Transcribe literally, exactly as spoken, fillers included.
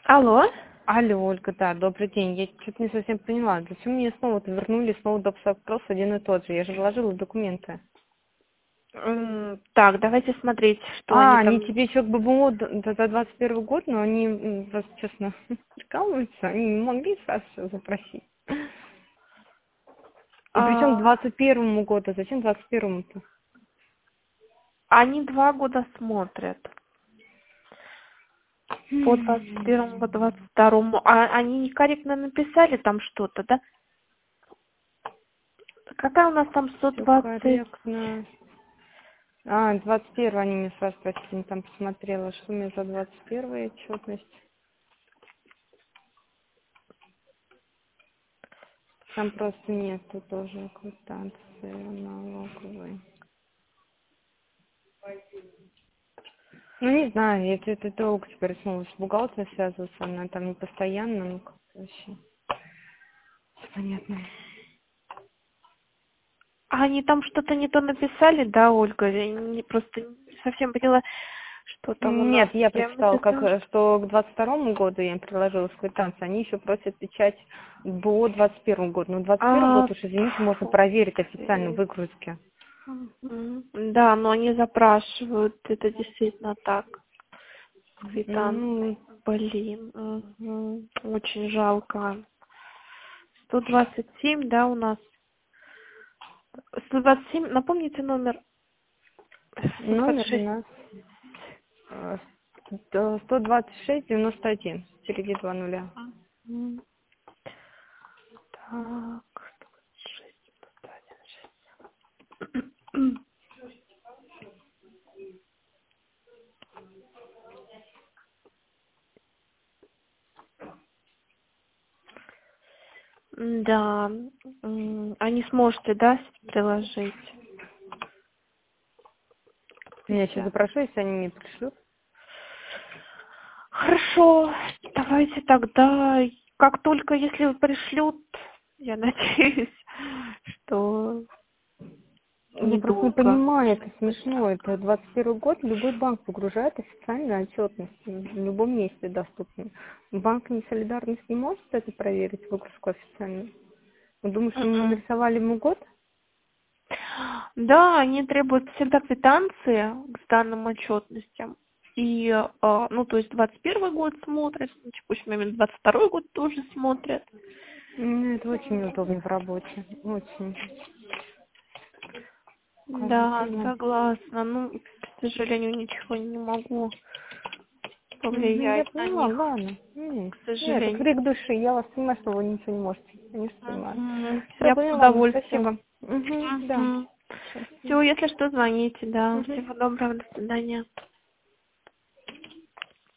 Алло. Алло, Ольга, да, добрый день. Я что-то не совсем поняла. Зачем мне снова-то вернули снова доп-запрос один и тот же? Я же вложила документы. М, Так, давайте смотреть, что они А, там. они тебе еще как бы БМО д- д- за двадцать первый год, но они, м, вас, честно, прикалываются. Они не могли сразу всё запросить. И причем к А, двадцать первому году. Зачем двадцать первому-то? они два года смотрят. По двадцать первому, по двадцать второму. А они некорректно написали там что-то, да? Какая у нас там сто Все двадцать? корректно. А, двадцать первый они мне сразу спросили, там посмотрела, что у меня за двадцать первая отчетность. Там просто нету тоже квитанции налоговой. Ну, не знаю, это, это долго теперь снова с бухгалтером связываться, она там не постоянно, ну, как-то вообще. Всё понятно. А они там что-то не то написали, да, Ольга? Я не, просто не совсем поняла, что там у нас. Нет, я Я прочитала, как, написала, э, что к двадцать второму году я им приложила с квитанции, они еще просят печать по двадцать первому году. Ну, двадцать первый а, год уж, извините, можно проверить официально фу. выгрузки. Мгм. Да, но они запрашивают, это действительно так. Квитанции. Ну, Блин, мгм. Очень жалко. сто двадцать семь, да, у нас? сто двадцать семь, напомните номер. сто двадцать номер у шесть. нас э, сто сто двадцать шесть девяносто один, впереди два нуля. Мгм. Так, сто двадцать шесть, девяносто один. Да, м, а не сможете, да, приложить? Я еще Сейчас. запрошу, если они мне пришлют. Хорошо, давайте тогда, как только, если пришлют, я надеюсь, что Я просто не недолго. понимаю, это смешно. Это двадцать первый год, любой банк погружает официальную отчетность в любом месте доступно. Банк не солидарность не может это проверить, выгрузку официальную? Вы думаете, что мы Мгм. нарисовали ему год? Да, они требуют всегда квитанции к данным отчетностям. И, а, ну, то есть двадцать первый год смотрят, ну, текущий момент двадцать второй год тоже смотрят. Мне это очень неудобно в работе. Очень. Кажется, Да, да. согласна. Ну, к сожалению, ничего не могу Мгм, я повлиять на поняла, них, ладно. М, к Нет, это сожалению. крик души. Я вас понимаю, что вы ничего не можете. Конечно, понимаю. Мгм. Все, Я с поняла. Ладно, удовольствием. спасибо. Угу, да. Угу. Всё. Все, если что, звоните, да. Мгм. Всего доброго, до свидания.